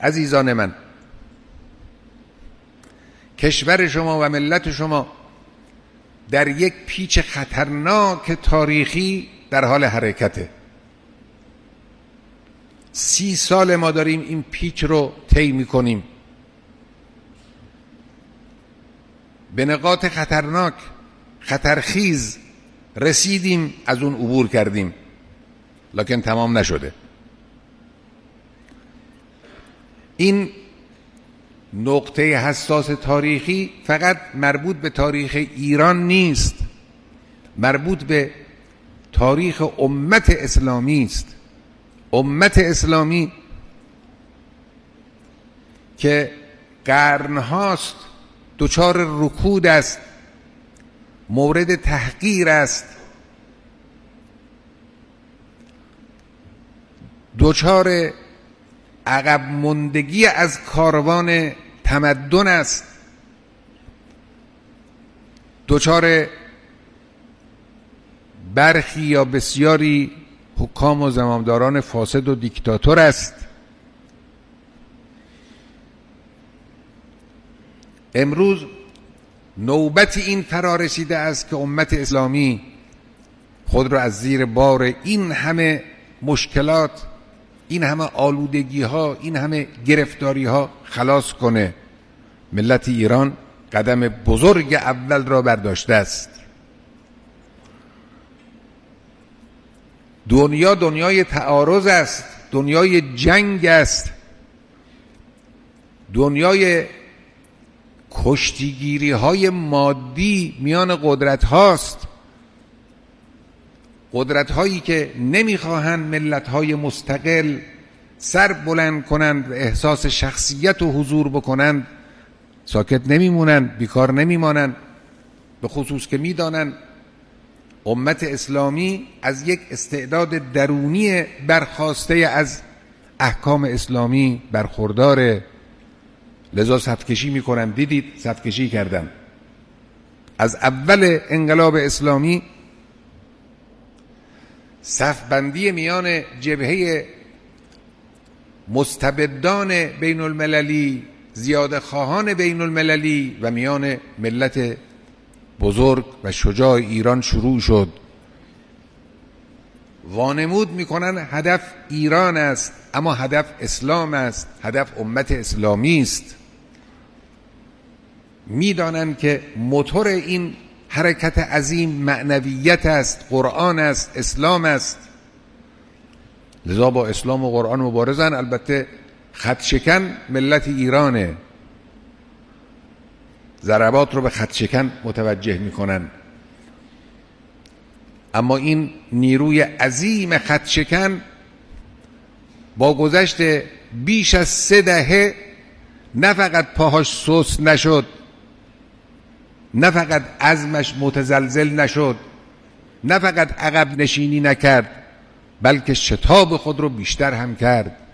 عزیزان من، کشور شما و ملت شما در یک پیچ خطرناک تاریخی در حال حرکته. 30 سال ما داریم این پیچ رو طی می‌کنیم، به نقاط خطرناک، خطرخیز رسیدیم، از اون عبور کردیم، لکن تمام نشده. این نقطه حساس تاریخی فقط مربوط به تاریخ ایران نیست، مربوط به تاریخ امت اسلامی است. امت اسلامی که قرنهاست دچار رکود است، مورد تحقیر است، دچار عقب ماندگی از کاروان تمدن است، دچار برخی یا بسیاری حکام و زمامداران فاسد و دیکتاتور است. امروز نوبت این فرا رسیده است که امت اسلامی خود را از زیر بار این همه مشکلات، این همه آلودگی ها، این همه گرفتاری ها خلاص کنه. ملت ایران قدم بزرگ اول را برداشته است. دنیا دنیای تعارض است، دنیای جنگ است، دنیای کشتیگیری های مادی میان قدرت هاست، قدرت هایی که نمیخواهند ملت های مستقل سر بلند کنند و احساس شخصیت و حضور بکنند، ساکت نمیمونند، بیکار نمیمانند، به خصوص که میدانند امت اسلامی از یک استعداد درونی برخاسته از احکام اسلامی برخورداره. لذا صفکشی میکنن. دیدید صفکشی کردن از اول انقلاب اسلامی، صفبندی میان جبهه مستبدان بین المللی، زیاده خواهان بین المللی و میان ملت بزرگ و شجاع ایران شروع شد. وانمود میکنن هدف ایران است، اما هدف اسلام است، هدف امت اسلامی است. میدانند که موتور این حرکت عظیم معنویت است، قرآن است، اسلام است. لذا با اسلام و قرآن مبارزن. البته خط شکن ملت ایرانه، ضربات رو به خط شکن متوجه میکنن، اما این نیروی عظیم خط شکن با گذشت بیش از 3 دهه نه فقط پاهاش سست نشد، نه فقط عزمش متزلزل نشد، نه فقط عقب نشینی نکرد، بلکه شتاب خود رو بیشتر هم کرد.